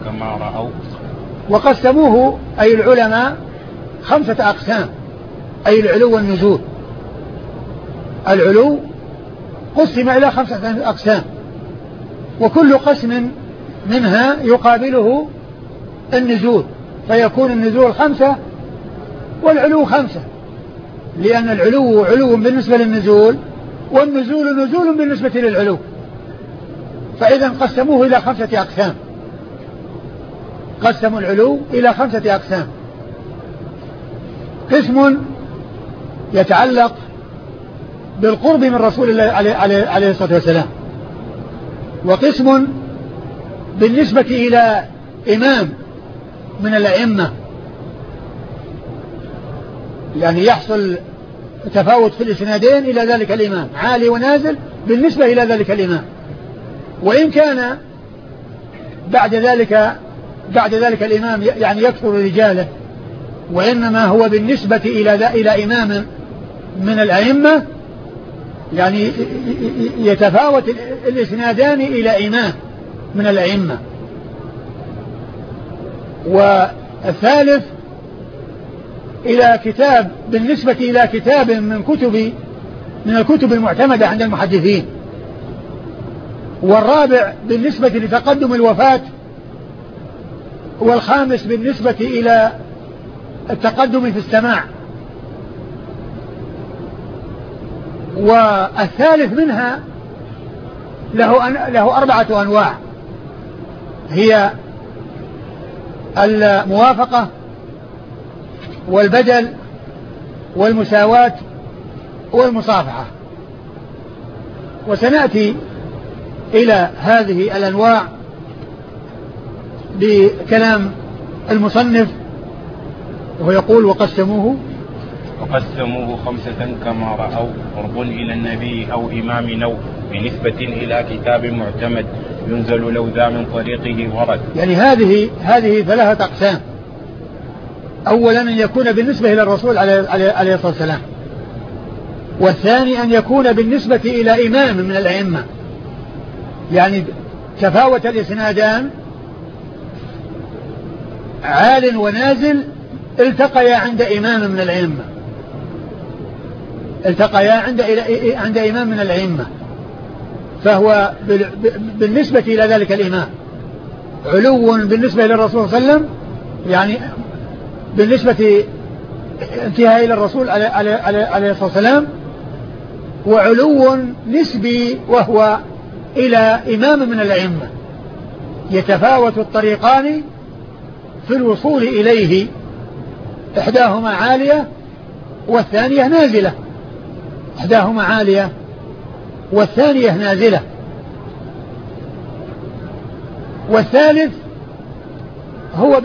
كما رأوا. وقسموه أي العلماء 5 أقسام، أي العلو والنزول. العلو قسم إلى 5 أقسام، وكل قسم منها يقابله النزول، فيكون النزول 5 والعلو 5، لأن العلو علو بالنسبة للنزول، والنزول نزول بالنسبة للعلو. فإذا قسموه إلى 5 أقسام، قسموا العلو إلى 5 أقسام. قسم يتعلق بالقرب من رسول الله عليه الصلاة والسلام، وقسم بالنسبة إلى إمام من الأئمة، يعني يحصل تفاوت في الإسنادين إلى ذلك الإمام، عالي ونازل بالنسبة إلى ذلك الإمام. وإن كان بعد ذلك الإمام يعني يكثر رجاله، وإنما هو بالنسبة إلى إمام من الأئمة، يعني يتفاوت الإسنادان إلى إمام من الأئمة. والثالث إلى كتاب، بالنسبة إلى كتاب من الكتب المعتمدة عند المحدثين. والرابع بالنسبة لتقدم الوفاة. والخامس بالنسبة إلى التقدم في السماع. والثالث منها له 4 أنواع، هي الموافقة والبدل والمساواة والمصافحة. وسنأتي إلى هذه الأنواع بكلام المصنف، وهو يقول وقسموه 5 كما رأوا، قرب إلى النبي أو إمام نو بنسبة إلى كتاب معتمد ينزل لو ذا من طريقه ورد. يعني هذه 3 أقسام. أولا أن يكون بالنسبة إلى الرسول عليه الصلاة والسلام، والثاني أن يكون بالنسبة إلى إمام من الأئمة، يعني تفاوت الإسنادان، عال ونازل التقيا عند إمام من الأئمة، التقيا عند إمام من الأئمة، فهو بالنسبة إلى ذلك الإمام علو بالنسبة إلى الرسول صلى الله عليه وسلم، يعني بالنسبة انتهى إلى الرسول عليه الصلاة والسلام، وعلو نسبي وهو إلى إمام من الأئمة. يتفاوت الطريقان في الوصول إليه، إحداهما عالية والثانية نازلة، إحداهما عالية والثانية نازلة. والثالث هو